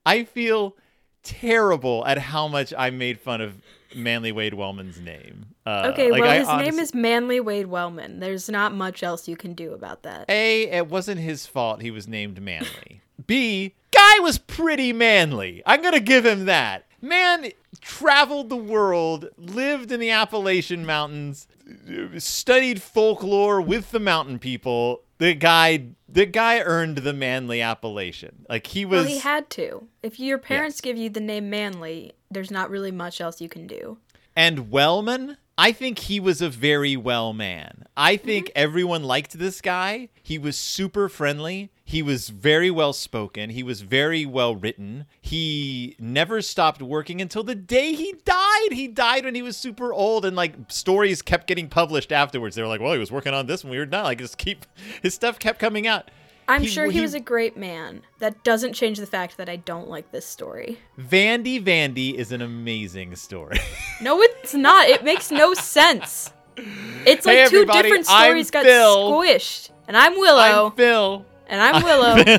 I feel terrible at how much I made fun of Manly Wade Wellman's name. Okay, well, his name is Manly Wade Wellman. There's not much else you can do about that. A, it wasn't his fault he was named Manly. B, guy was pretty manly. I'm going to give him that. Man traveled the world, lived in the Appalachian Mountains, studied folklore with the mountain people. The guy earned the Manly appellation. Like he was. Well, he had to. If your parents give you the name Manly, there's not really much else you can do. And Wellman, I think he was a very well man. I think everyone liked this guy. He was super friendly. He was very well spoken. He was very well written. He never stopped working until the day he died. He died when he was super old, and like stories kept getting published afterwards. They were like, well, he was working on this when we were done. Like his stuff kept coming out. I'm sure he was a great man. That doesn't change the fact that I don't like this story. Vandy Vandy is an amazing story. No, it's not. It makes no sense. It's like two different stories got squished. And I'm Willow. I'm Phil. And I'm Willow. Are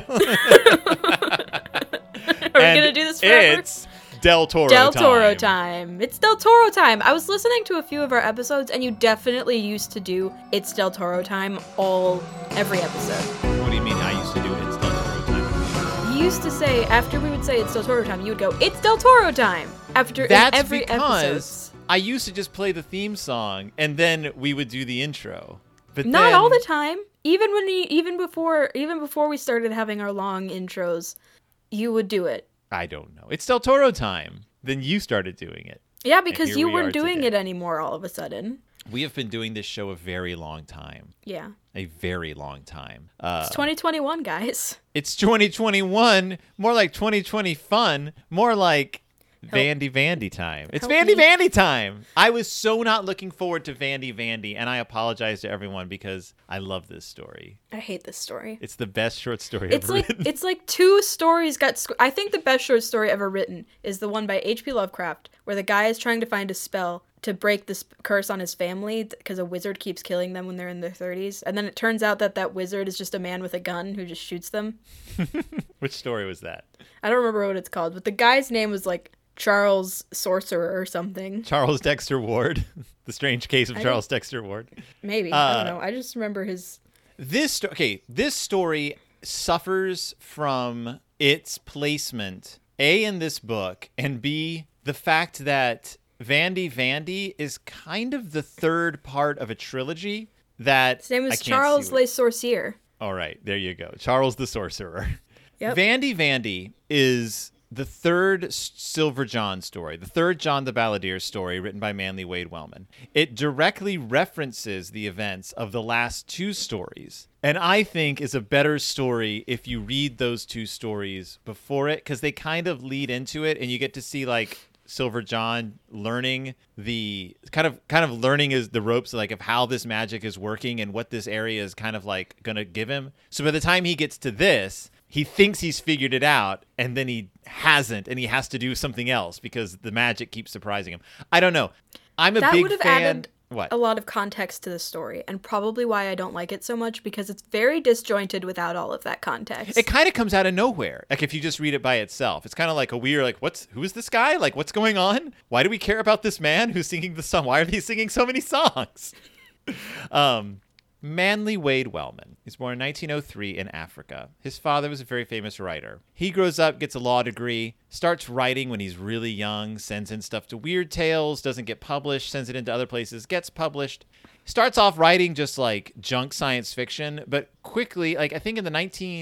we going to do this forever? It's Del Toro time. It's Del Toro time. I was listening to a few of our episodes, and you definitely used to do It's Del Toro time every episode. What do you mean I used to do It's Del Toro time? You used to say, after we would say It's Del Toro time, you would go, It's Del Toro time! After every episode. I used to just play the theme song, and then we would do the intro. But not all the time. Even before we started having our long intros, you would do it. I don't know. It's Del Toro time. Then you started doing it. Yeah, because you weren't doing it anymore all of a sudden. We have been doing this show a very long time. Yeah. A very long time. It's 2021, guys. It's 2021. More like 2020 fun. More like Vandy Vandy time. It's Vandy Vandy time. I was so not looking forward to Vandy Vandy, and I apologize to everyone because I love this story. I hate this story. It's the best short story ever written. It's like two stories I think the best short story ever written is the one by H.P. Lovecraft, where the guy is trying to find a spell to break this curse on his family because a wizard keeps killing them when they're in their 30s. And then it turns out that wizard is just a man with a gun who just shoots them. Which story was that? I don't remember what it's called, but the guy's name was like Charles Sorcerer or something. Charles Dexter Ward. The Strange Case of Charles Dexter Ward. Maybe. I don't know. I just remember his... This story suffers from its placement, A, in this book, and B, the fact that Vandy Vandy is kind of the third part of a trilogy that... His name is Charles Le Sorcier. All right, there you go. Charles the Sorcerer. Yep. Vandy Vandy is the third Silver John story, the third John the Balladeer story written by Manly Wade Wellman. It directly references the events of the last two stories, and I think is a better story if you read those two stories before it, because they kind of lead into it, and you get to see like Silver John learning the kind of learning is the ropes like of how this magic is working and what this area is kind of like gonna give him. So by the time he gets to this, he thinks he's figured it out, and then he hasn't, and he has to do something else because the magic keeps surprising him. I don't know. I'm a big fan. That would have added what? A lot of context to the story, and probably why I don't like it so much, because it's very disjointed without all of that context. It kind of comes out of nowhere. Like if you just read it by itself, it's kind of like a weird, like, who is this guy? Like, what's going on? Why do we care about this man who's singing the song? Why are they singing so many songs? Manly Wade Wellman. He's born in 1903 in Africa. His father was a very famous writer. He grows up, gets a law degree, starts writing when he's really young, sends in stuff to Weird Tales, doesn't get published, sends it into other places, gets published. Starts off writing just like junk science fiction, but quickly, like I think in the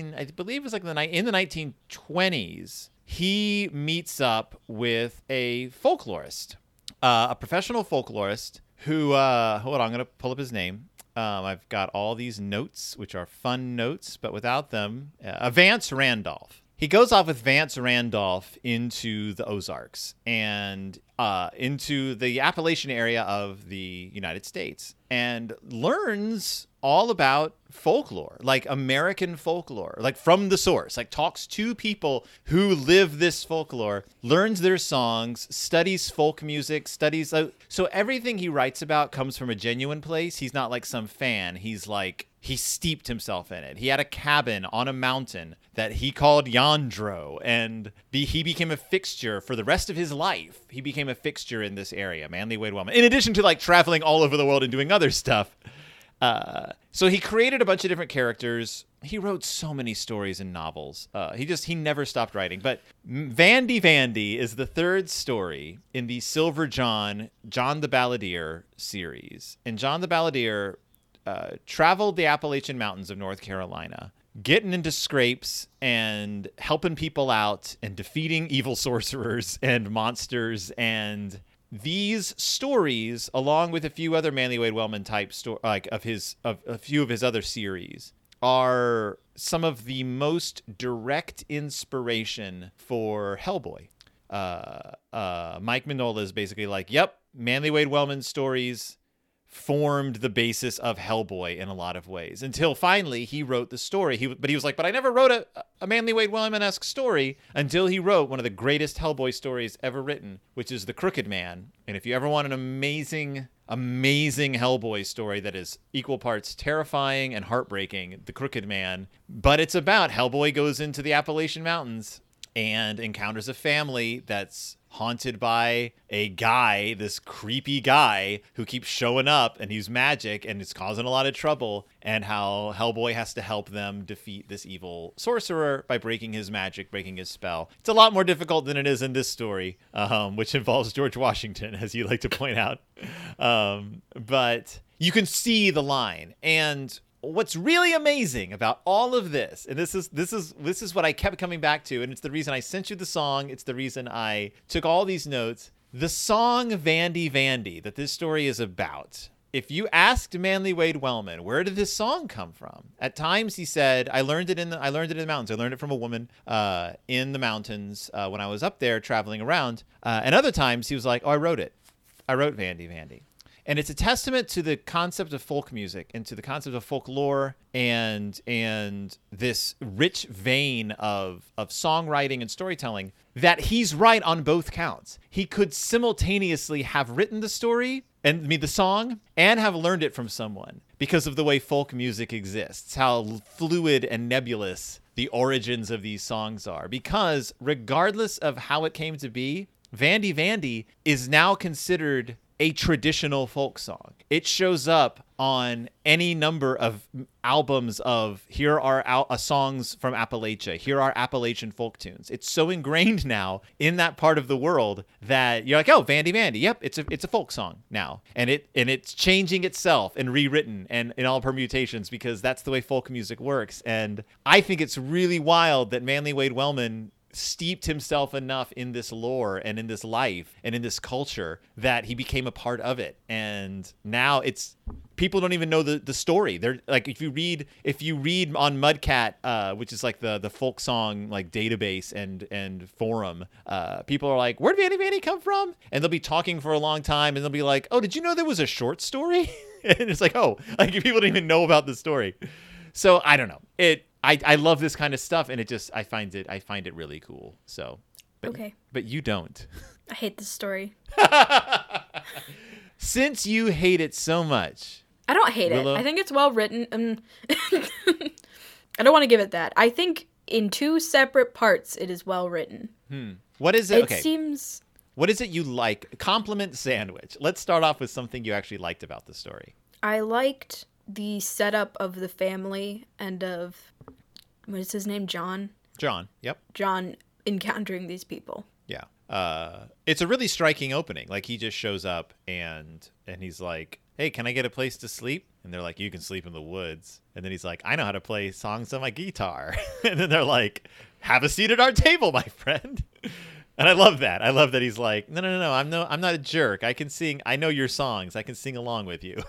1920s, he meets up with a folklorist, a professional folklorist who, hold on, I'm going to pull up his name. I've got all these notes, which are fun notes, but without them. Vance Randolph. He goes off with Vance Randolph into the Ozarks and into the Appalachian area of the United States and learns all about folklore, like American folklore, like from the source, like talks to people who live this folklore, learns their songs, studies folk music, studies. So everything he writes about comes from a genuine place. He's not like some fan. He's like, he steeped himself in it. He had a cabin on a mountain that he called Yandro, and he became a fixture for the rest of his life. He became a fixture in this area, Manly Wade Wellman, in addition to like traveling all over the world and doing other stuff. So he created a bunch of different characters. He wrote so many stories and novels. He never stopped writing. But Vandy Vandy is the third story in the Silver John the Balladeer series. And John the Balladeer traveled the Appalachian Mountains of North Carolina, getting into scrapes and helping people out and defeating evil sorcerers and monsters. And these stories, along with a few other Manly Wade Wellman type like of a few of his other series, are some of the most direct inspiration for Hellboy. Mike Mignola is basically like, yep, Manly Wade Wellman's stories formed the basis of Hellboy in a lot of ways, until finally he wrote the story. But he was like, but I never wrote a Manly Wade Wellman-esque story, until he wrote one of the greatest Hellboy stories ever written, which is The Crooked Man. And if you ever want an amazing Hellboy story that is equal parts terrifying and heartbreaking, The Crooked Man. But it's about Hellboy goes into the Appalachian Mountains and encounters a family that's haunted by a guy, this creepy guy who keeps showing up, and he's magic and it's causing a lot of trouble, and how Hellboy has to help them defeat this evil sorcerer by breaking his magic, breaking his spell. It's a lot more difficult than it is in this story, which involves George Washington, as you like to point out. But you can see the line. And what's really amazing about all of this, and this is what I kept coming back to, and it's the reason I sent you the song, it's the reason I took all these notes. The song Vandy Vandy that this story is about. If you asked Manly Wade Wellman, where did this song come from? At times he said, I learned it in the mountains. I learned it from a woman in the mountains when I was up there traveling around. And other times he was like, oh, I wrote it. I wrote Vandy Vandy. And it's a testament to the concept of folk music and to the concept of folklore and this rich vein of songwriting and storytelling, that he's right on both counts. He could simultaneously have written the story and the song and have learned it from someone because of the way folk music exists, how fluid and nebulous the origins of these songs are. Because regardless of how it came to be, Vandy Vandy is now considered a traditional folk song. It shows up on any number of albums of here are songs from Appalachia. Here are Appalachian folk tunes. It's so ingrained now in that part of the world that you're like, oh, Vandy Vandy. Yep, it's a folk song now. And it's changing itself and rewritten and in all permutations because that's the way folk music works. And I think it's really wild that Manly Wade Wellman steeped himself enough in this lore and in this life and in this culture that he became a part of it. And now people don't even know the story. They're like, if you read on Mudcat, which is like the folk song like database and forum, people are like, where'd Vandy Vandy come from? And they'll be talking for a long time and they'll be like, oh, did you know there was a short story? And it's like, oh, like people don't even know about the story. So I don't know. I love this kind of stuff, and I find it really cool. So, okay, but you don't. I hate this story. Since you hate it so much, I don't hate it. I think it's well written. I don't want to give it that. I think in two separate parts, it is well written. What is it? It seems. What is it you like? Compliment sandwich. Let's start off with something you actually liked about the story. I liked the setup of the family and of, what is his name? John? John, yep. John encountering these people. Yeah. It's a really striking opening. Like, he just shows up and he's like, hey, can I get a place to sleep? And they're like, you can sleep in the woods. And then he's like, I know how to play songs on my guitar. And then they're like, have a seat at our table, my friend. And I love that. I love that he's like, no, I'm not a jerk. I can sing. I know your songs. I can sing along with you.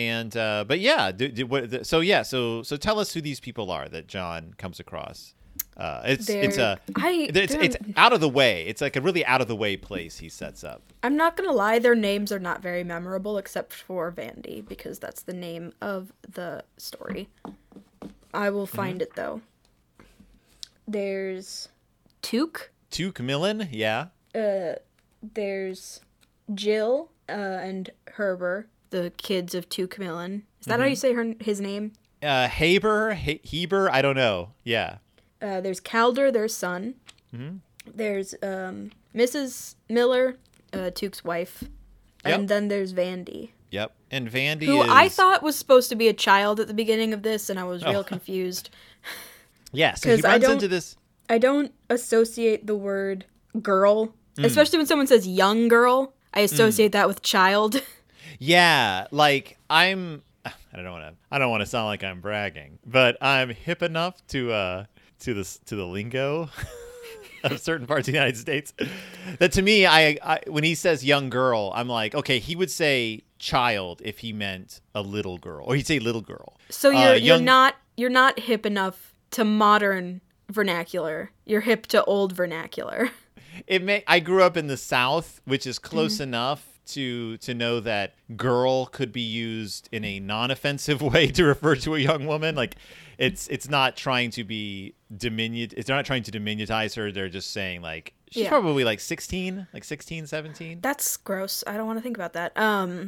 But yeah, so tell us who these people are that John comes across. It's out of the way. It's like a really out of the way place he sets up. I'm not gonna lie, their names are not very memorable except for Vandy, because that's the name of the story. I will find it though. There's Took. Took Millen, yeah. There's Jill and Herber, the kids of Took Millen. Is that how you say his name? Heber, I don't know. Yeah. There's Calder, their son. Mm-hmm. There's Mrs. Miller, Took's wife. Yep. And then there's Vandy. Yep. And Vandy who is... I thought was supposed to be a child at the beginning of this, and I was real confused. Yeah, so he runs into this... I don't associate the word girl, especially when someone says young girl. I associate that with child. Yeah, like I don't want to sound like I'm bragging, but I'm hip enough to the lingo of certain parts of the United States that to me, I when he says young girl, I'm like, okay, he would say child if he meant a little girl, or he'd say little girl. So you're not hip enough to modern vernacular. You're hip to old vernacular. I grew up in the South, which is close enough to know that girl could be used in a non-offensive way to refer to a young woman. Like it's not trying to be it's not trying to diminutize her. They're just saying like she's probably like 16, 17. That's gross. I don't want to think about that.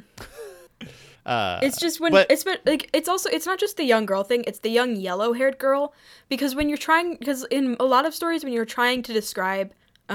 It's just it's not just the young girl thing, it's the young yellow-haired girl, because in a lot of stories when you're trying to describe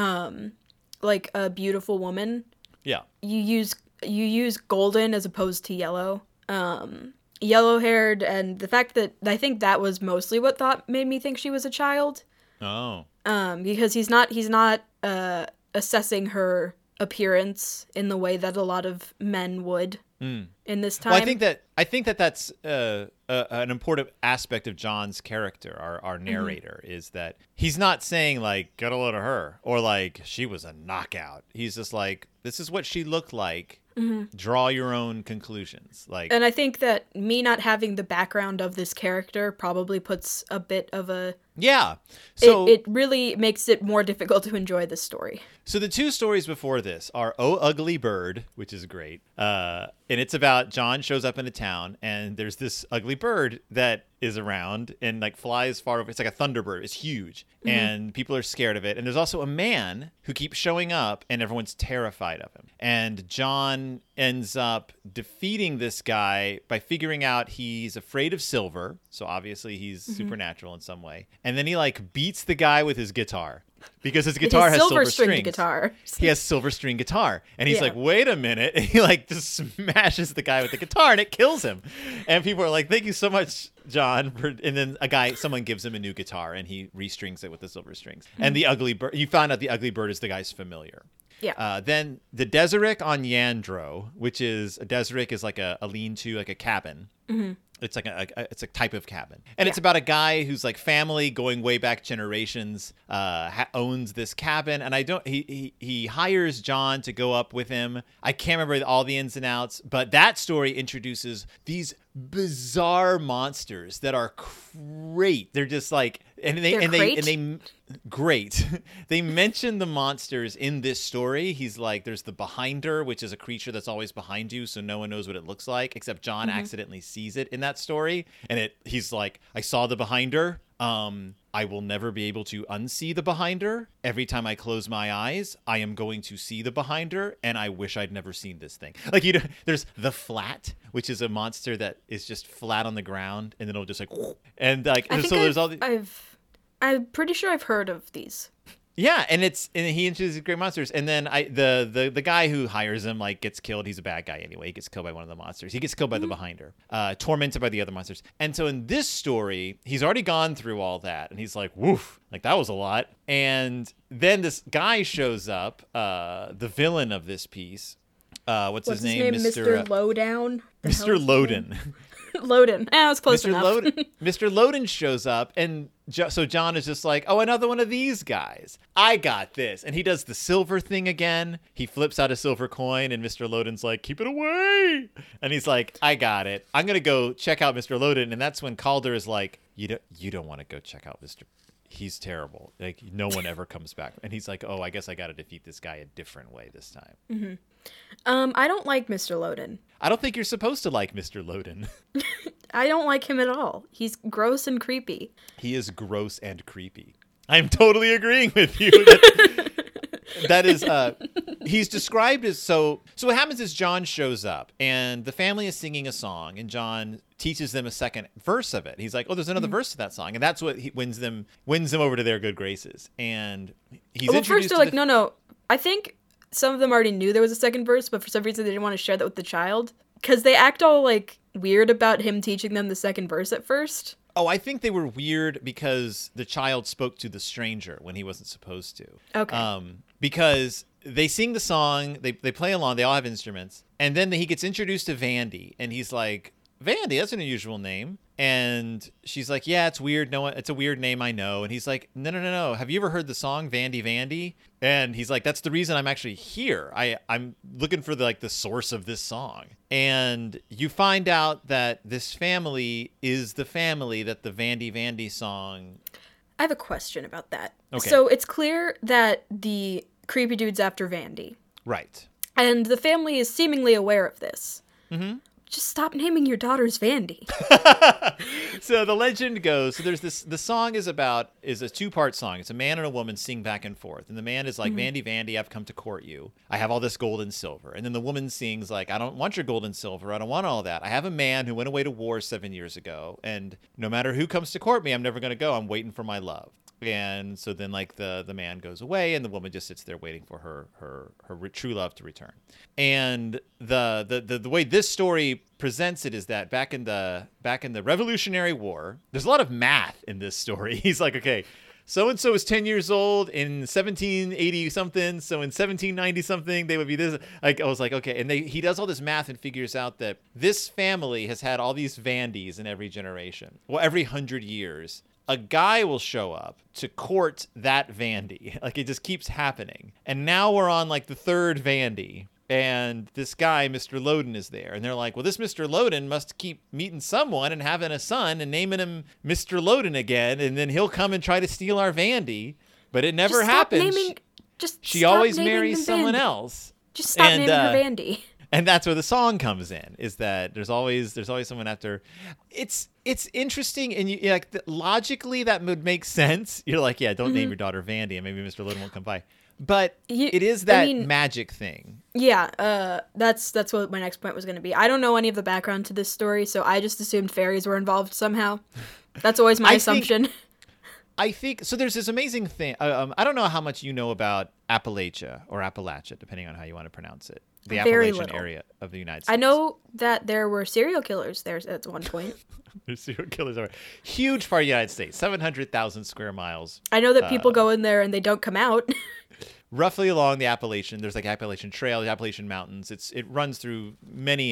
like a beautiful woman, yeah, you use golden as opposed to yellow. Yellow-haired, and the fact that I think that was mostly what made me think she was a child. Oh. Because he's not assessing her appearance in the way that a lot of men would in this time. Well, I think that that's an important aspect of John's character, our narrator, is that he's not saying like get a load of her or like she was a knockout. He's just like, this is what she looked like. Draw your own conclusions. And I think that me not having the background of this character probably puts a bit of a... Yeah. So it really makes it more difficult to enjoy this story. So the two stories before this are Oh Ugly Bird, which is great. And it's about John shows up in a town and there's this ugly bird that is around and like flies far over. It's like a thunderbird. It's huge and people are scared of it. And there's also a man who keeps showing up and everyone's terrified of him. And John ends up defeating this guy by figuring out he's afraid of silver. So obviously he's supernatural in some way. And then he like beats the guy with his guitar. Because his guitar has silver strings. Guitar. He has silver string guitar. And he's like, wait a minute. And he like just smashes the guy with the guitar and it kills him. And people are like, thank you so much, John. And then someone gives him a new guitar and he restrings it with the silver strings. And the ugly bird, you find out the ugly bird is the guy's familiar. Yeah. Then the Deseric on Yandro, which is a Deseric is like a lean-to, like a cabin. It's like it's a type of cabin, and it's about a guy who's like family going way back generations owns this cabin, and he hires John to go up with him. I can't remember all the ins and outs, but that story introduces these bizarre monsters that are great. They're just like great. They mention the monsters in this story. He's like, there's the Behinder, which is a creature that's always behind you, so no one knows what it looks like, except John accidentally sees it in that story. And he's like, I saw the Behinder. I will never be able to unsee the Behinder. Every time I close my eyes, I am going to see the Behinder, and I wish I'd never seen this thing. Like, there's the Flat, which is a monster that is just flat on the ground, and then it'll just like, and like, so there's all the. I'm pretty sure I've heard of these. Yeah, and he introduces great monsters, and then the guy who hires him like gets killed. He's a bad guy anyway. He gets killed by one of the monsters. He gets killed by the Behinder, tormented by the other monsters. And so in this story, he's already gone through all that, and he's like, "Woof, like that was a lot." And then this guy shows up, the villain of this piece. What's his name? Mr. Lowdown. Mr. Loden. Loden. I was close enough. Mr. Loden shows up, and so John is just like, oh, another one of these guys. I got this. And he does the silver thing again. He flips out a silver coin, and Mr. Loden's like, keep it away. And he's like, I got it. I'm going to go check out Mr. Loden. And that's when Calder is like, you don't want to go check out he's terrible. Like, no one ever comes back. And he's like, oh, I guess I got to defeat this guy a different way this time. I don't like Mr. Loden. I don't think you're supposed to like Mr. Loden. I don't like him at all. He's gross and creepy. He is gross and creepy. I'm totally agreeing with you. That is, he's described as, so what happens is John shows up and the family is singing a song and John teaches them a second verse of it. He's like, oh, there's another verse to that song. And that's what wins them over to their good graces. And he's Well, introduced first they're like, no. I think some of them already knew there was a second verse, but for some reason they didn't want to share that with the child. Because they act all, like, weird about him teaching them the second verse at first. Oh, I think they were weird because the child spoke to the stranger when he wasn't supposed to. Okay. Because they sing the song, they play along, they all have instruments, and then he gets introduced to Vandy, and he's like, Vandy, that's an unusual name. And she's like, yeah, it's weird. No, it's a weird name, I know. And he's like, no. Have you ever heard the song Vandy Vandy? And he's like, that's the reason I'm actually here. I'm looking for the source of this song. And you find out that this family is the family that the Vandy Vandy song. I have a question about that. Okay. So it's clear that the creepy dude's after Vandy. Right. And the family is seemingly aware of this. Mm-hmm. Just stop naming your daughters Vandy. So the legend goes, so there's the song is a two-part song. It's a man and a woman sing back and forth. And the man is like, Vandy, Vandy, I've come to court you. I have all this gold and silver. And then the woman sings like, I don't want your gold and silver. I don't want all that. I have a man who went away to war 7 years ago. And no matter who comes to court me, I'm never going to go. I'm waiting for my love. And so then like the man goes away and the woman just sits there waiting for her true love to return. And the way this story presents it is that back in the Revolutionary War, there's a lot of math in this story. He's like, okay, so and so is 10 years old in 1780 something, so in 1790 something they would be this. Like I was like, okay, and he does all this math and figures out that this family has had all these Vandys in every generation. Well, every 100 years. A guy will show up to court that Vandy. Like, it just keeps happening. And now we're on, like, the third Vandy. And this guy, Mr. Loden, is there. And they're like, well, this Mr. Loden must keep meeting someone and having a son and naming him Mr. Loden again. And then he'll come and try to steal our Vandy. But it never happens. She always marries someone else. Just stop naming her Vandy. And that's where the song comes in, is that there's always someone after. It's interesting, and you like logically that would make sense. You're like, yeah, don't name your daughter Vandy, and maybe Mr. Loden won't come by. But it is that magic thing. Yeah, that's what my next point was going to be. I don't know any of the background to this story, so I just assumed fairies were involved somehow. That's always my assumption. I think so. There's this amazing thing. I don't know how much you know about Appalachia or Appalachia, depending on how you want to pronounce it. The Appalachian area of the United States. I know that there were serial killers there at one point. There's serial killers are huge part of the United States, 700,000 square miles. I know that people go in there and they don't come out. Roughly along the Appalachian, there's like Appalachian Trail, the Appalachian Mountains. It runs through many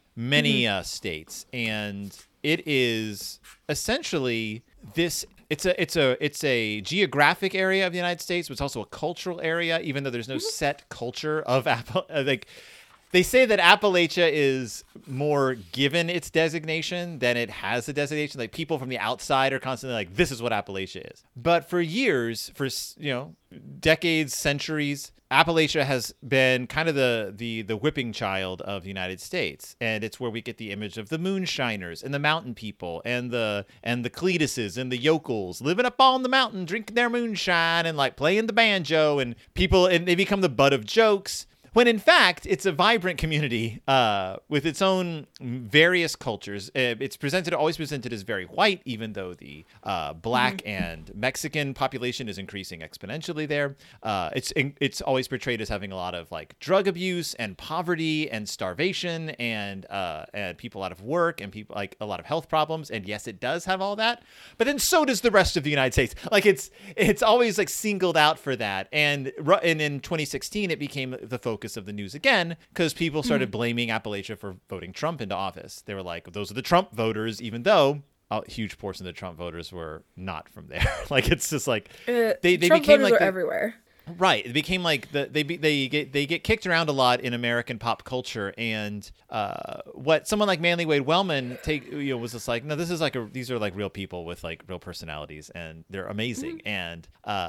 states, and it is essentially this. It's a geographic area of the United States, but it's also a cultural area, even though there's no set culture of like. They say that Appalachia is more given its designation than it has a designation. Like, people from the outside are constantly like, this is what Appalachia is. But for years, for decades, centuries, Appalachia has been kind of the whipping child of the United States, and it's where we get the image of the moonshiners and the mountain people and the Cletuses and the yokels living up on the mountain, drinking their moonshine and like playing the banjo, and they become the butt of jokes. When in fact, it's a vibrant community with its own various cultures. It's always presented as very white, even though the black and Mexican population is increasing exponentially there. It's always portrayed as having a lot of like drug abuse and poverty and starvation and people out of work and people like a lot of health problems. And yes, it does have all that. But then so does the rest of the United States. Like it's always like singled out for that. And in 2016, it became the focus of the news again because people started blaming Appalachia for voting Trump into office. They were like, those are the Trump voters, even though a huge portion of the Trump voters were not from there. Like, it's just like they Trump became voters like are everywhere. Right. It became like they get kicked around a lot in American pop culture, and what someone like Manly Wade Wellman was just like, no, this is like these are like real people with like real personalities, and they're amazing, and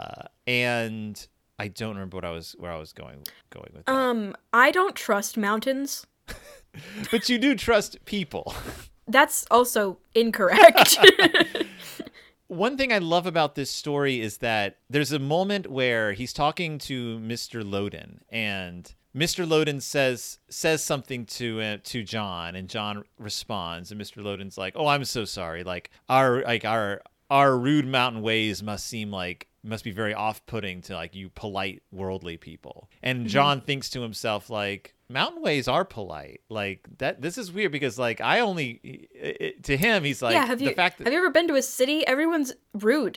I don't remember where I was going with that. I don't trust mountains. But you do trust people. That's also incorrect. One thing I love about this story is that there's a moment where he's talking to Mr. Loden, and Mr. Loden says something to John, and John responds, and Mr. Loden's like, "Oh, I'm so sorry. Like our rude mountain ways must be very off-putting to like you polite worldly people." And John thinks to himself like, mountain ways are polite. Like that. This is weird because like to him he's like, yeah. Have you ever been to a city? Everyone's rude.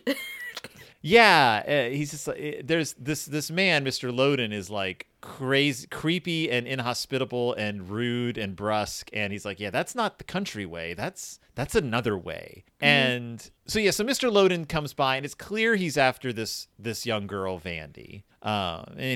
Yeah, he's just like, there's this man, Mr. Loden, is like crazy, creepy, and inhospitable, and rude and brusque, and he's like, yeah, that's not the country way. That's another way. And so Mr. Loden comes by, and it's clear he's after this young girl, Vandy. And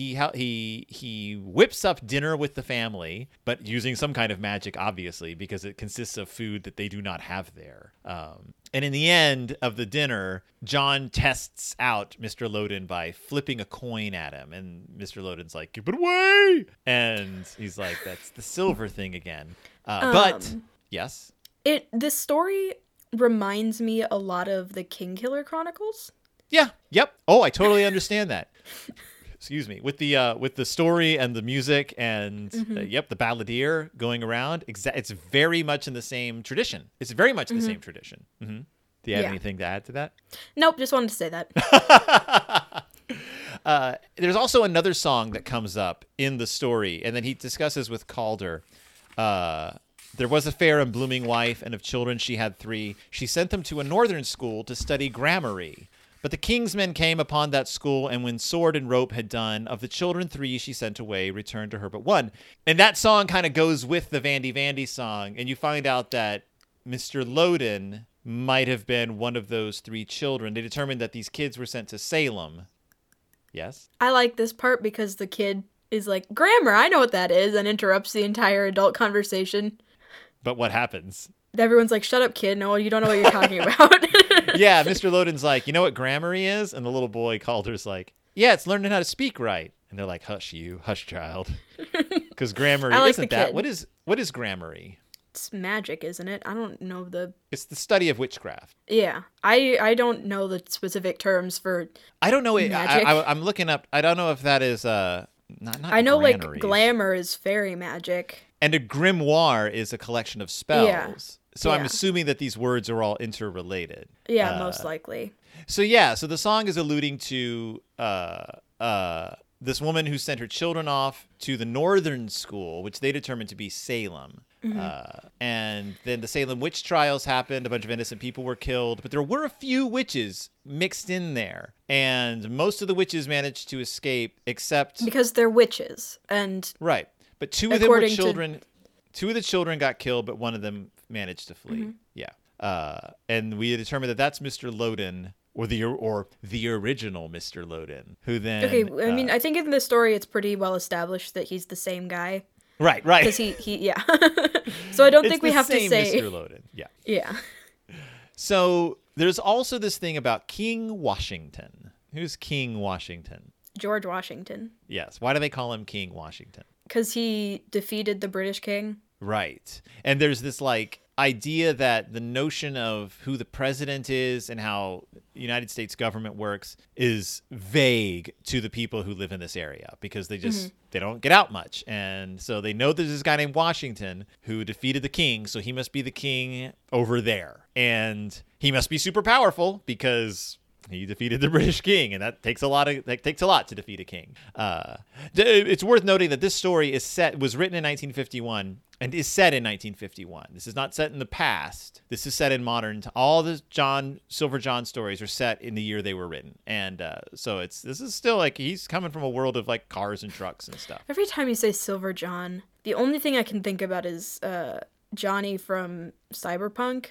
he whips up dinner with the family, but using some kind of magic, obviously, because it consists of food that they do not have there. And in the end of the dinner, John tests out Mr. Loden by flipping a coin at him, and Mr. Loden's like, "Give it away!" And he's like, "That's the silver thing again." But yes, this story reminds me a lot of the Kingkiller Chronicles. Yeah. Yep. Oh, I totally understand that. Excuse me. With the story and the music and the balladeer going around, it's very much in the same tradition. It's very much the same tradition. Mm-hmm. Do you have anything to add to that? Nope. Just wanted to say that. There's also another song that comes up in the story, and then he discusses with Calder. There was a fair and blooming wife, and of children she had 3. She sent them to a northern school to study gramarye. But the king's men came upon that school, and when sword and rope had done, of the children 3 she sent away, returned to her but 1. And that song kind of goes with the Vandy Vandy song, and you find out that Mr. Loden might have been one of those 3 children. They determined that these kids were sent to Salem. Yes? I like this part because the kid is like, grammar, I know what that is, and interrupts the entire adult conversation. But what happens? Everyone's like, shut up, kid. No, you don't know what you're talking about. Yeah, Mr. Loden's like, you know what gramarye is? And the little boy Calder's like, yeah, it's learning how to speak right. And they're like, hush child. Because gramarye isn't that. What is gramarye? It's magic, isn't it? I don't know It's the study of witchcraft. Yeah, I don't know the specific terms for. I don't know. Magic. I'm looking up. I don't know if that is not. I know like glamour is fairy magic. And a grimoire is a collection of spells. Yeah. So I'm Yeah. assuming that these words are all interrelated. Yeah, most likely. So so the song is alluding to this woman who sent her children off to the northern school, which they determined to be Salem. And then the Salem witch trials happened. A bunch of innocent people were killed, but there were a few witches mixed in there. And most of the witches managed to escape, except... Because they're witches. And right. But 2 of them were children. 2 of the children got killed, but 1 of them managed to flee. Yeah. And we determined that that's Mr. Loden, or the original Mr. Loden, who then... Okay, I mean, I think in the story it's pretty well established that he's the same guy. Right. Because yeah. So I don't think we have to say... Mr. Loden, yeah. Yeah. So there's also this thing about King Washington. Who's King Washington? George Washington. Yes. Why do they call him King Washington? Because he defeated the British king. Right. And there's this like idea that the notion of who the president is and how the United States government works is vague to the people who live in this area because they just they don't get out much. And so they know there's this guy named Washington who defeated the king, so he must be the king over there. And he must be super powerful because he defeated the British king, and that takes a lot to defeat a king. It's worth noting that this story was written in 1951 and is set in 1951. This is not set in the past. This is set in modern. All the Silver John stories are set in the year they were written, and so this is still like he's coming from a world of like cars and trucks and stuff. Every time you say Silver John, the only thing I can think about is Johnny from Cyberpunk.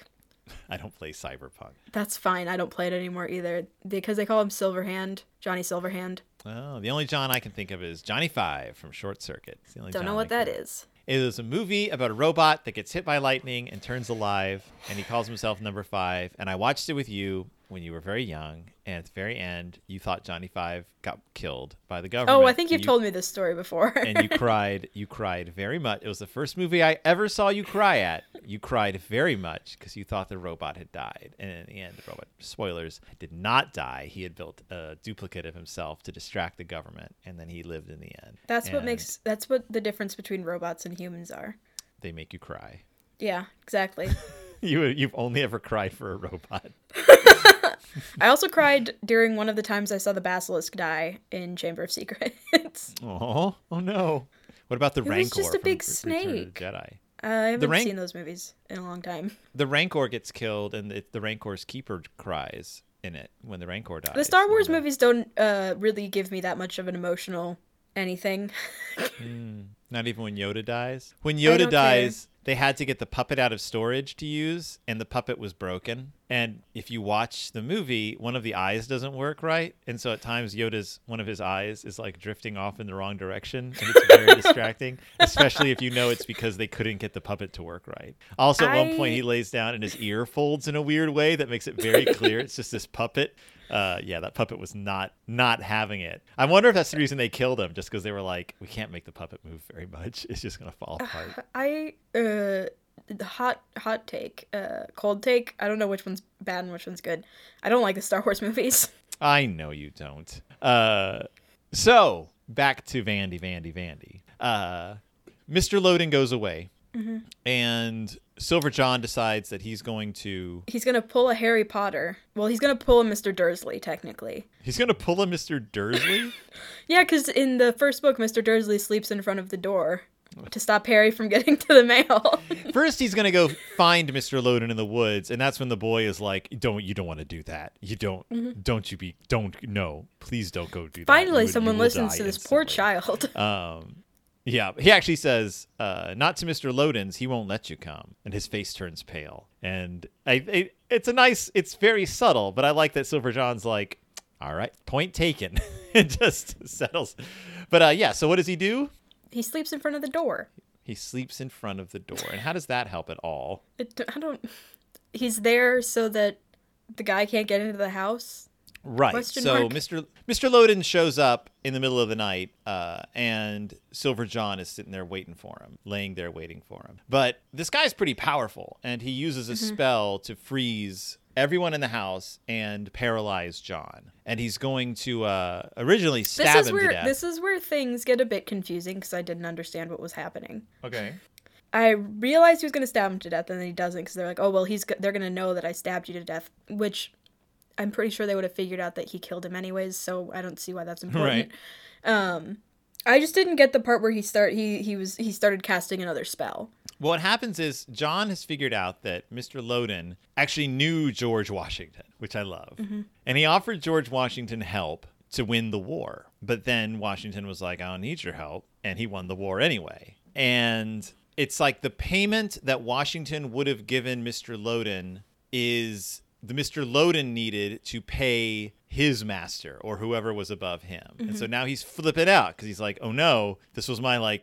I don't play Cyberpunk. That's fine. I don't play it anymore either because they call him Silverhand, Johnny Silverhand. Oh, the only John I can think of is Johnny Five from Short Circuit. It's the only Don't John know what I that can- is. It was a movie about a robot that gets hit by lightning and turns alive, and he calls himself Number Five. And I watched it with you when you were very young, and at the very end, you thought Johnny Five got killed by the government. Oh, I think you've told me this story before. And you cried very much. It was the first movie I ever saw you cry at. You cried very much because you thought the robot had died. And in the end, the robot, spoilers, did not die. He had built a duplicate of himself to distract the government, and then he lived in the end. That's And what the difference between robots and humans are. they make you cry. Yeah, exactly. You've only ever cried for a robot. I also cried during one of the times I saw the basilisk die in Chamber of Secrets. Oh no! What about the It was Rancor? just a from big Return of the snake. Jedi. I haven't Rank- seen those movies in a long time. The Rancor gets killed, and the Rancor's keeper cries in it when the Rancor dies. The Star Wars And, movies don't really give me that much of an emotional anything. Not even when Yoda dies. When I Yoda don't dies, they had to get the puppet out of storage to use, and the puppet was broken. And if you watch the movie, one of the eyes doesn't work right, and so at times one of his eyes is like drifting off in the wrong direction, and it's very distracting. Especially if you know it's because they couldn't get the puppet to work right. Also, at one point, he lays down and his ear folds in a weird way that makes it very clear it's just this puppet. That puppet was not having it. I wonder if that's the reason they killed him, just because they were like, we can't make the puppet move very much. It's just gonna fall apart. Hot take, cold take. I don't know which one's bad and which one's good. I don't like the Star Wars movies. I know you don't. So back to Vandy. Mr. Loden goes away, and Silver John decides that he's going to pull a Harry Potter. Well, he's gonna pull a Mr. Dursley, technically. He's going to pull a Mr. Dursley? Yeah, because in the first book, Mr. Dursley sleeps in front of the door to stop Harry from getting to the mail. First, he's going to go find Mr. Loden in the woods, and that's when the boy is like, you don't want to do that. You don't, no, please don't go do that. Finally, You someone will listens die to this poor instantly." child. Yeah, he actually says, not to Mr. Loden's, he won't let you come. And his face turns pale. And it's very subtle, but I like that Silver John's like, all right, point taken. It just settles. But so what does he do? He sleeps in front of the door. He sleeps in front of the door. And how does that help at all? He's there so that the guy can't get into the house. Right. Question So mark. Mr. Loden shows up in the middle of the night, and Silver John is sitting there waiting for him, laying there waiting for him. But this guy's pretty powerful, and he uses a spell to freeze everyone in the house and paralyze John. And he's going to originally stab him to death. This is where things get a bit confusing because I didn't understand what was happening. Okay. I realized he was going to stab him to death, and then he doesn't because they're like, oh, well, they're going to know that I stabbed you to death, which I'm pretty sure they would have figured out that he killed him anyways, so I don't see why that's important. Right. I just didn't get the part where he started casting another spell. Well, what happens is John has figured out that Mr. Loden actually knew George Washington, which I love. And he offered George Washington help to win the war. But then Washington was like, I don't need your help. And he won the war anyway. And it's like the payment that Washington would have given Mr. Loden is the Mr. Loden needed to pay his master or whoever was above him. And so now he's flipping out because he's like, oh no, this was my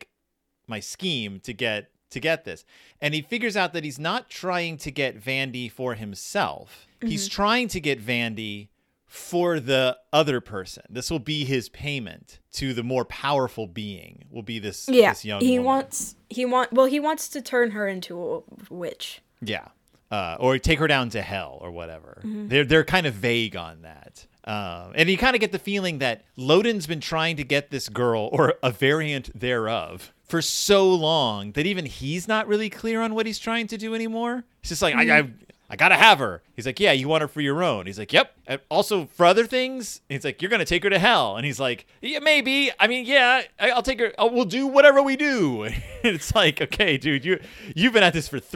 scheme to get this. And he figures out that he's not trying to get Vandy for himself. He's trying to get Vandy for the other person. This will be his payment to the more powerful being. Will be this young woman. He wants to turn her into a witch. Yeah. Or take her down to hell or whatever. They're kind of vague on that. And you kind of get the feeling that Loden's been trying to get this girl, or a variant thereof, for so long that even he's not really clear on what he's trying to do anymore. He's just like, I gotta have her. He's like, yeah, you want her for your own. He's like, yep. And also for other things. He's like, you're gonna take her to hell. And he's like, yeah, maybe. I mean, yeah, I'll take her. We'll do whatever we do. And it's like, okay, dude, you've been at this for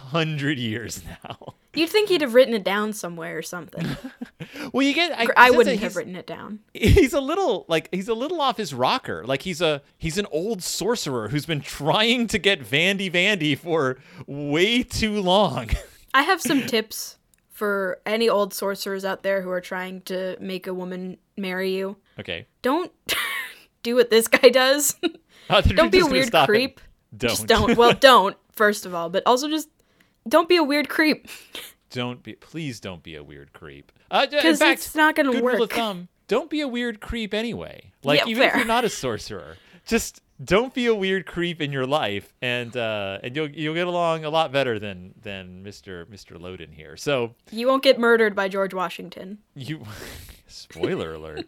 300 years now. You'd think he'd have written it down somewhere or something. Well, you get. I wouldn't have written it down. He's a little off his rocker. Like he's an old sorcerer who's been trying to get Vandy for way too long. I have some tips for any old sorcerers out there who are trying to make a woman marry you. Okay. Don't do what this guy does. Don't be a weird creep. Just don't. Well, don't, first of all. But also just don't be a weird creep. Please don't be a weird creep. Because it's not going to work. Rule of thumb, don't be a weird creep anyway. Like, even fair. if you're not a sorcerer, just don't be a weird creep in your life, and you'll get along a lot better than Mr. Loden here. So you won't get murdered by George Washington. Spoiler alert.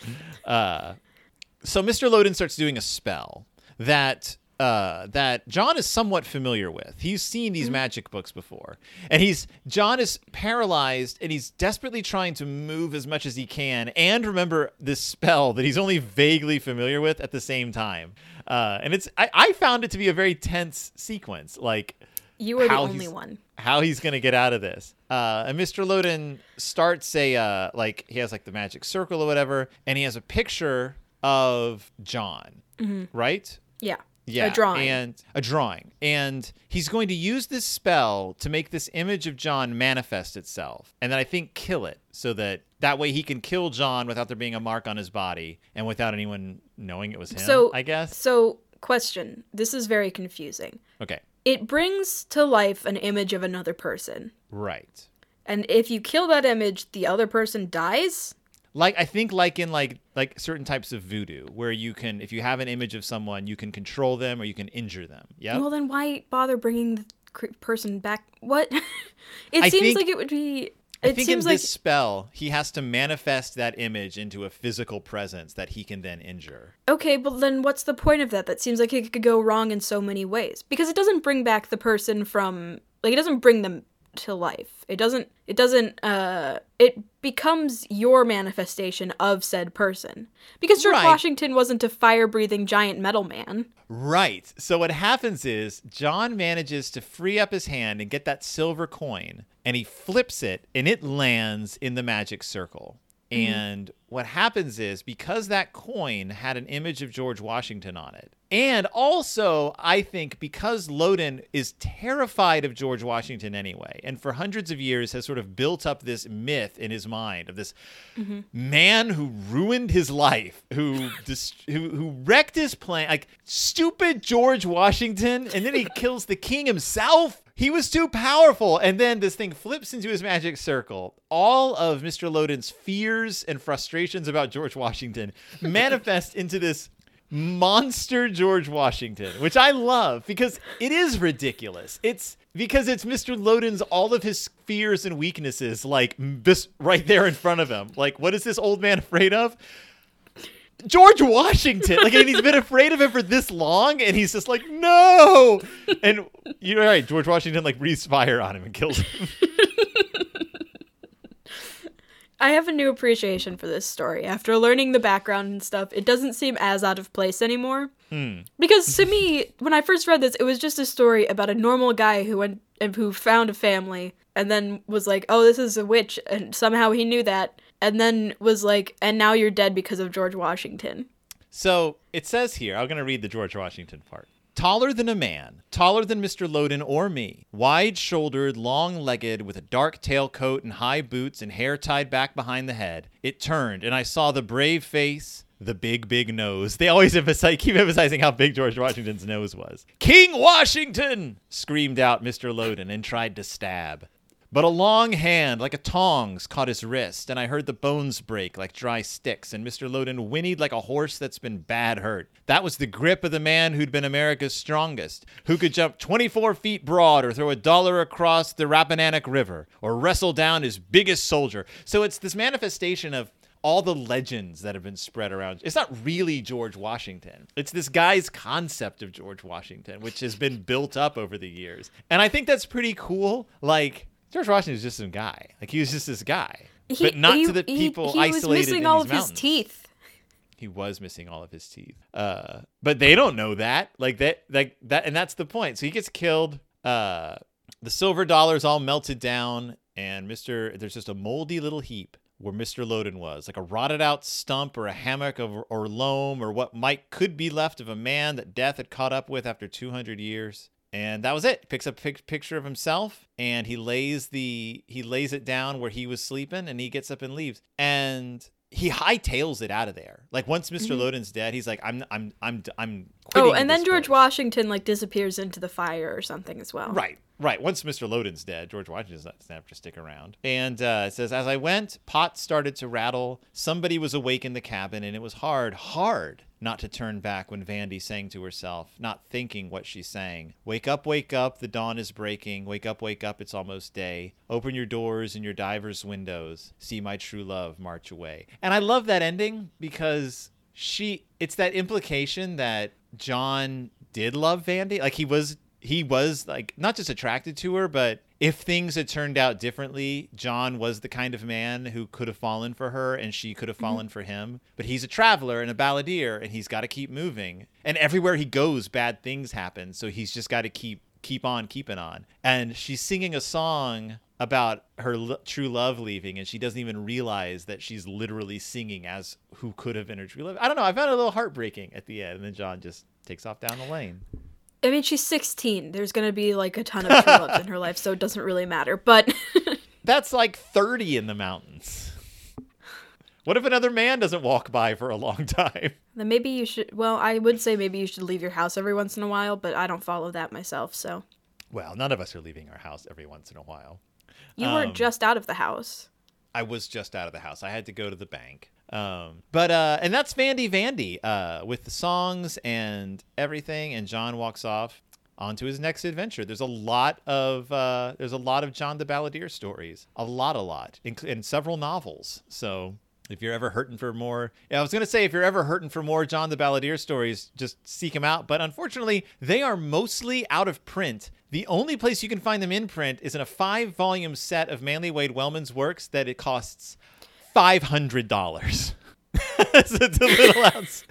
So Mr. Loden starts doing a spell that John is somewhat familiar with. He's seen these magic books before. And John is paralyzed, and he's desperately trying to move as much as he can and remember this spell that he's only vaguely familiar with at the same time. And I found it to be a very tense sequence. Like, you were the only one. How he's going to get out of this. And Mr. Loden starts he has like the magic circle or whatever, and he has a picture of John, right? Yeah. Yeah, a drawing. And he's going to use this spell to make this image of John manifest itself, and then I think kill it, so that way he can kill John without there being a mark on his body and without anyone knowing it was him, I guess. So, question. This is very confusing. Okay. It brings to life an image of another person. Right. And if you kill that image, the other person dies? I think in certain types of voodoo, where you can, if you have an image of someone, you can control them or you can injure them. Yeah. Well, then why bother bringing the person back? What? It seems like it would be. I think in this spell, he has to manifest that image into a physical presence that he can then injure. Okay, but then what's the point of that? That seems like it could go wrong in so many ways. Because it doesn't bring back the person from, it doesn't bring them to life. It becomes your manifestation of said person. Because George Washington wasn't a fire-breathing giant metal man. Right. So what happens is John manages to free up his hand and get that silver coin, and he flips it, and it lands in the magic circle. And what happens is, because that coin had an image of George Washington on it, and also, I think, because Loden is terrified of George Washington anyway, and for hundreds of years has sort of built up this myth in his mind of this man who ruined his life, who wrecked his plan, like stupid George Washington, and then he kills the king himself. He was too powerful. And then this thing flips into his magic circle. All of Mr. Loden's fears and frustrations about George Washington manifest into this monster George Washington, which I love because it is ridiculous. It's because it's Mr. Loden's, all of his fears and weaknesses, like this right there in front of him. Like, what is this old man afraid of? George Washington. Like, and he's been afraid of him for this long, and he's just like, no. And you're right, George Washington breathes fire on him and kills him. I have a new appreciation for this story. After learning the background and stuff, it doesn't seem as out of place anymore. Because to me, when I first read this, it was just a story about a normal guy who found a family and then was like, oh, this is a witch, and somehow he knew that. And then was like, and now you're dead because of George Washington. So it says here, I'm going to read the George Washington part. Taller than a man, taller than Mr. Loden or me, wide-shouldered, long-legged, with a dark tailcoat and high boots and hair tied back behind the head, it turned, and I saw the brave face, the big, big nose. They always keep emphasizing how big George Washington's nose was. King Washington! Screamed out Mr. Loden and tried to stab. But a long hand, like a tongs, caught his wrist, and I heard the bones break like dry sticks, and Mr. Loden whinnied like a horse that's been bad hurt. That was the grip of the man who'd been America's strongest, who could jump 24 feet broad or throw $1 across the Rappahannock River, or wrestle down his biggest soldier. So it's this manifestation of all the legends that have been spread around. It's not really George Washington. It's this guy's concept of George Washington, which has been built up over the years. And I think that's pretty cool. George Washington was just some guy. He was just this guy. But not to the people isolated in these mountains. He was missing all of his teeth. He was missing all of his teeth. But they don't know that. And that's the point. So he gets killed. The silver dollars all melted down, and there's just a moldy little heap where Mr. Loden was, like a rotted out stump or a hammock or loam or what could be left of a man that death had caught up with after 200 years. And that was it. Picks up a picture of himself, and he lays it down where he was sleeping, and he gets up and leaves. And he hightails it out of there. Like once Mr. Loden's dead, he's like, I'm quitting. Oh, and then this George place. Washington like disappears into the fire or something as well. Right. Once Mr. Loden's dead, George Washington doesn't have to stick around. And it says, as I went, pots started to rattle. Somebody was awake in the cabin, and it was hard not to turn back when Vandy sang to herself, not thinking what she sang. Wake up, the dawn is breaking. Wake up, it's almost day. Open your doors and your divers' windows. See my true love march away. And I love that ending because it's that implication that John did love Vandy. Like he was like not just attracted to her, but if things had turned out differently, John was the kind of man who could have fallen for her and she could have fallen for him. But he's a traveler and a balladeer, and he's got to keep moving. And everywhere he goes, bad things happen. So he's just got to keep on keeping on. And she's singing a song about her true love leaving, and she doesn't even realize that she's literally singing as who could have been her true love. I don't know. I found it a little heartbreaking at the end, and then John just takes off down the lane. I mean, she's 16. There's going to be like a ton of true loves in her life, so it doesn't really matter. But that's like 30 in the mountains. What if another man doesn't walk by for a long time? Then maybe you should, well, I would say maybe you should leave your house every once in a while, but I don't follow that myself, so. Well, none of us are leaving our house every once in a while. You were just out of the house. I was just out of the house. I had to go to the bank. And that's Vandy with the songs and everything. And John walks off onto his next adventure. There's a lot of John the Balladeer stories, a lot, in several novels. So if you're ever hurting for more, I was going to say, if you're ever hurting for more John the Balladeer stories, just seek them out. But unfortunately, they are mostly out of print. The only place you can find them in print is in a 5-volume set of Manly Wade Wellman's works that it costs $500. It's a little outs.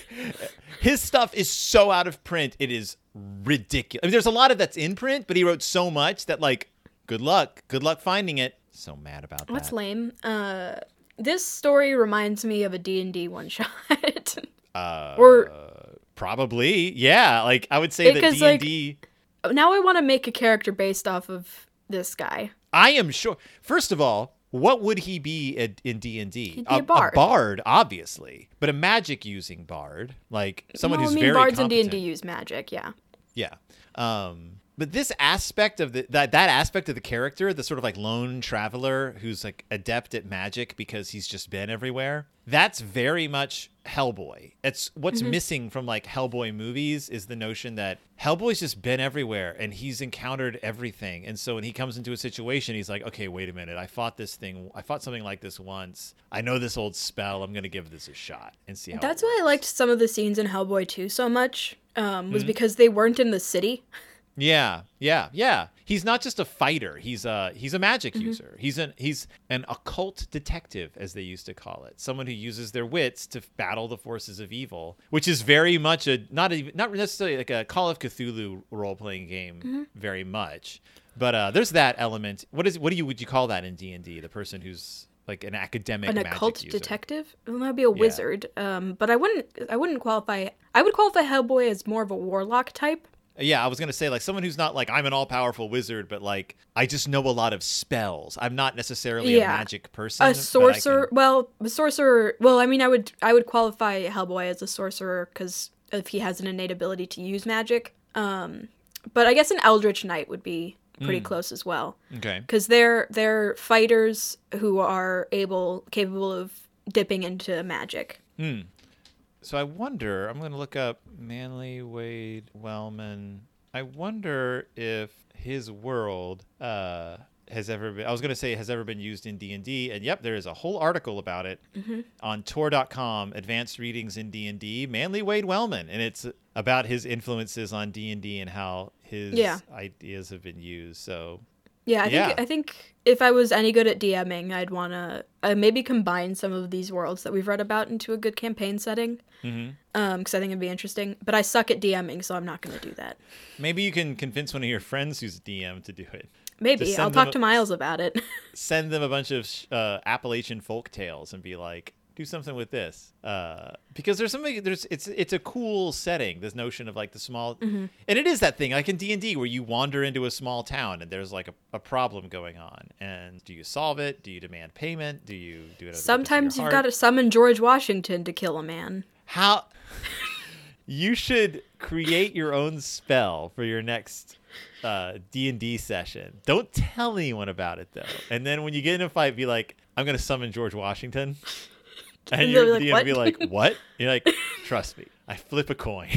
His stuff is so out of print, it is ridiculous. I mean, there's a lot of that's in print, but he wrote so much that, like, good luck finding it. So mad about that. That's lame. This story reminds me of a D&D one-shot. Or probably, yeah. Like, I would say that D&D... Like, now I want to make a character based off of this guy. I am sure. First of all, what would he be in D&D? He'd be a bard. A bard, obviously, but a magic-using bard, like someone who's very bards competent. in D&D use magic, yeah. Yeah. But this aspect of that aspect of the character, the sort of like lone traveler who's like adept at magic because he's just been everywhere, that's very much Hellboy. It's what's missing from like Hellboy movies is the notion that Hellboy's just been everywhere and he's encountered everything. And so when he comes into a situation, he's like, okay, wait a minute. I fought something like this once. I know this old spell. I'm going to give this a shot and see how That's why I liked some of the scenes in Hellboy 2 so much, was because they weren't in the city. Yeah. He's not just a fighter. He's a magic user. He's an occult detective, as they used to call it. Someone who uses their wits to battle the forces of evil, which is very much not necessarily like a Call of Cthulhu role-playing game, very much. But there's that element. Would you call that in D&D? The person who's like an academic magic occult user. Detective? Well, that'd be a wizard. But I wouldn't qualify. I would qualify Hellboy as more of a warlock type. Yeah, I was going to say, like, someone who's not like, I'm an all-powerful wizard, but, like, I just know a lot of spells. I'm not necessarily a magic person. A sorcerer. Well, I mean, I would qualify Hellboy as a sorcerer because if he has an innate ability to use magic. But I guess an Eldritch Knight would be pretty close as well. Okay. Because they're fighters who are capable of dipping into magic. So I wonder, I'm going to look up Manly Wade Wellman. I wonder if his world has ever been used in D&D. And yep, there is a whole article about it on Tor.com, Advanced Readings in D&D, Manly Wade Wellman. And it's about his influences on D&D and how his ideas have been used. So yeah, I think if I was any good at DMing, I'd want to maybe combine some of these worlds that we've read about into a good campaign setting. Because I think it'd be interesting. But I suck at DMing, so I'm not going to do that. Maybe you can convince one of your friends who's a DM to do it. Maybe. I'll talk to Miles about it. Send them a bunch of Appalachian folk tales and be like, do something with this, because it's a cool setting. This notion of like the small, and it is that thing like in D&D where you wander into a small town and there's like a problem going on, and do you solve it? Do you demand payment? Do you do it? Sometimes you've got to summon George Washington to kill a man. How? You should create your own spell for your next D&D session. Don't tell anyone about it though. And then when you get in a fight, be like, "I'm going to summon George Washington," and your DM be like, "What?" You're like, "Trust me, I flip a coin."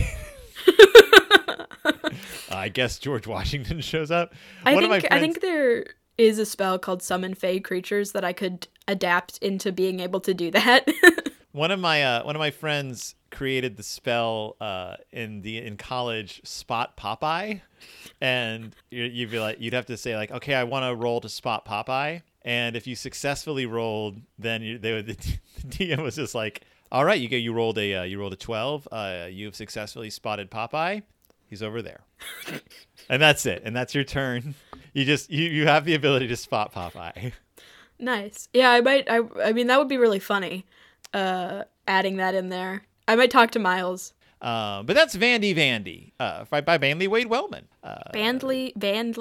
I guess George Washington shows up. I think there is a spell called Summon Fey Creatures that I could adapt into being able to do that. One of my friends created the spell in college, Spot Popeye, and you'd be like, you'd have to say like, "Okay, I want to roll to spot Popeye," and if you successfully rolled, then the DM was just like, "All right, you rolled a 12. You've successfully spotted Popeye. He's over there," and that's it, and that's your turn. You have the ability to spot Popeye. Nice. Yeah, I mean that would be really funny. Adding that in there. I might talk to Miles. But that's Vandy, by Bandly Wade Wellman. Bandly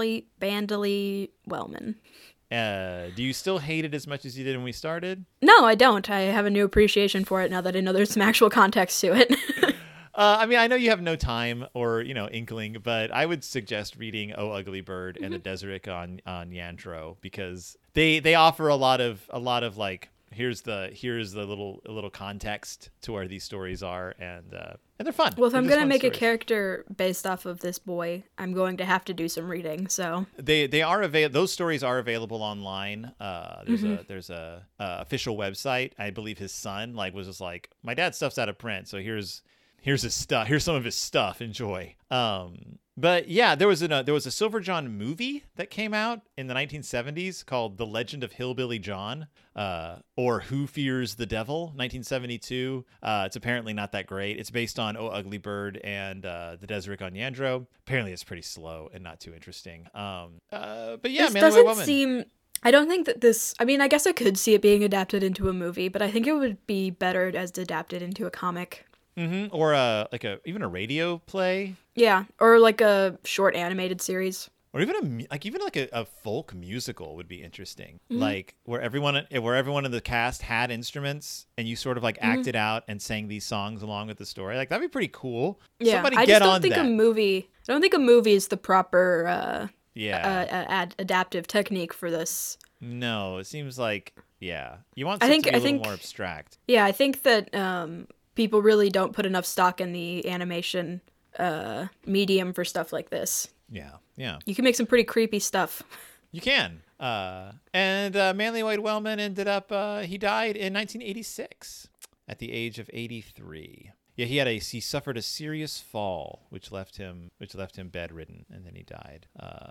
Wellman. Do you still hate it as much as you did when we started? No, I don't. I have a new appreciation for it now that I know there's some actual context to it. I mean, I know you have no time or, inkling, but I would suggest reading Oh Ugly Bird and A Deseric on Yandro, because they offer a lot of like, here's the little context to where these stories are, and they're fun. Well, if I'm gonna make a character based off of this boy, I'm going to have to do some reading. So they are those stories are available online. There's a official website. I believe his son was just like, "My dad's stuff's out of print, so here's his stuff. Here's some of his stuff. Enjoy." But yeah, there was a Silver John movie that came out in the 1970s called The Legend of Hillbilly John, or Who Fears the Devil, 1972. It's apparently not that great. It's based on Oh Ugly Bird and The Deseric on Yandro. Apparently it's pretty slow and not too interesting. But yeah, this doesn't seem... I don't think that this... I mean, I guess I could see it being adapted into a movie, but I think it would be better as adapted into a comic. Mm-hmm. Or even a radio play. Yeah, or like a short animated series. Or even a folk musical would be interesting. Mm-hmm. Like where everyone in the cast had instruments and you sort of like acted out and sang these songs along with the story. Like that'd be pretty cool. Yeah, Somebody I get just don't on think that. I don't think a movie is the proper adaptive technique for this. No, it seems like you want something to be a little more abstract. Yeah, I think that people really don't put enough stock in the animation medium for stuff like this. Yeah. You can make some pretty creepy stuff. You can. And Manly Wade Wellman ended up, he died in 1986 at the age of 83. Yeah, he suffered a serious fall, which left him bedridden, and then he died.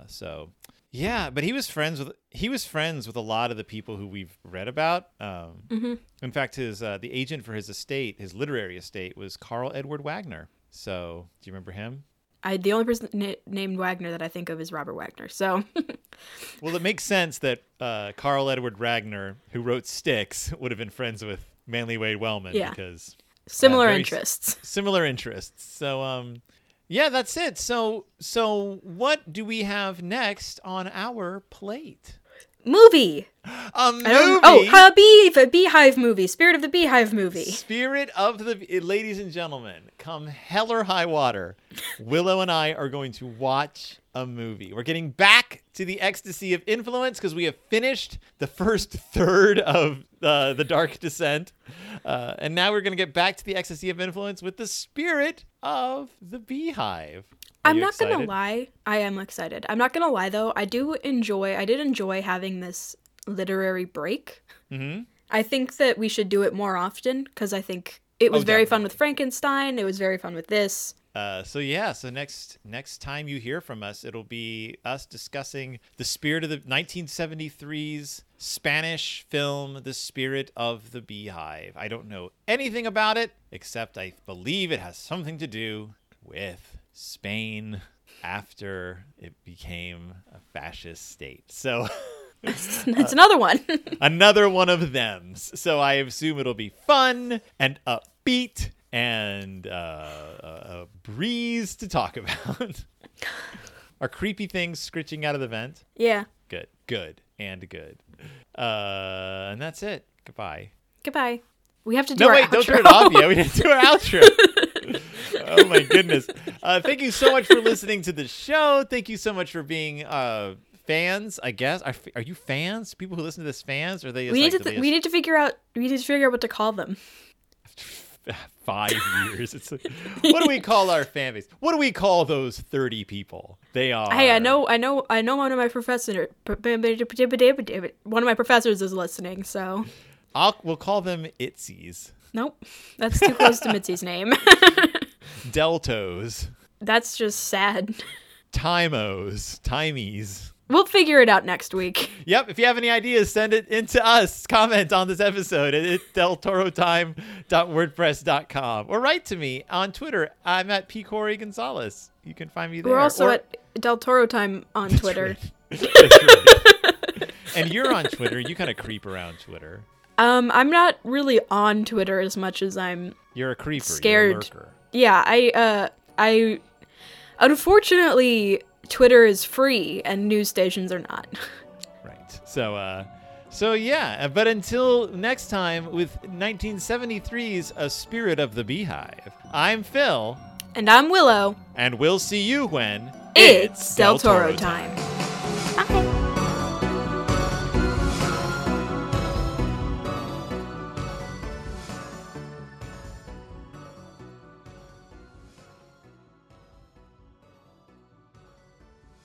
Yeah, but he was friends with a lot of the people who we've read about. In fact, the agent for his literary estate, was Carl Edward Wagner. So, do you remember him? The only person named Wagner that I think of is Robert Wagner. So, well, it makes sense that Carl Edward Wagner, who wrote Styx, would have been friends with Manly Wade Wellman because similar interests. Similar interests. So, yeah, that's it. So what do we have next on our plate? Movie. A movie. A Beehive movie. Spirit of the Beehive movie. Spirit of the... Ladies and gentlemen, come hell or high water, Willow and I are going to watch a movie. We're getting back to the ecstasy of influence because we have finished the first third of The Dark Descent. And now we're going to get back to the ecstasy of influence with the Spirit of the Beehive. I'm not going to lie. I am excited. I'm not going to lie, though. I did enjoy having this literary break. Mm-hmm. I think that we should do it more often because I think it was very fun with Frankenstein. It was very fun with this. So next time you hear from us, it'll be us discussing the spirit of the 1973's Spanish film, The Spirit of the Beehive. I don't know anything about it, except I believe it has something to do with Spain after it became a fascist state. So It's another one. Another one of thems. So I assume it'll be fun and upbeat and a breeze to talk about. Are creepy things scritching out of the vent? Yeah. Good. And that's it. Goodbye. Goodbye. We have to do our outro. Don't turn it off yet. We didn't do our outro. Oh my goodness. Thank you so much for listening to the show. Thank you so much for being fans, I guess. Are you fans? People who listen to this fans? Or are they? We need to figure out what to call them. 5 years. It's like, what do we call our fan base? What do we call those 30 people? They are. Hey, I know. One of my professors is listening, so. We'll call them Itzies. Nope, that's too close to Mitzi's name. Deltos. That's just sad. Timies. We'll figure it out next week. Yep. If you have any ideas, send it in to us. Comment on this episode at deltorotime.wordpress.com or write to me on Twitter. I'm at P. Corey Gonzalez. You can find me there. We're also at Del Toro Time on Twitter. Right. That's right. And you're on Twitter. You kind of creep around Twitter. I'm not really on Twitter as much as I'm. You're a creeper. Scared. You're a lurker. Yeah, I unfortunately Twitter is free and news stations are not. Right. So yeah, but until next time with 1973's A Spirit of the Beehive. I'm Phil. And I'm Willow. And we'll see you when it's Del Toro time. Bye.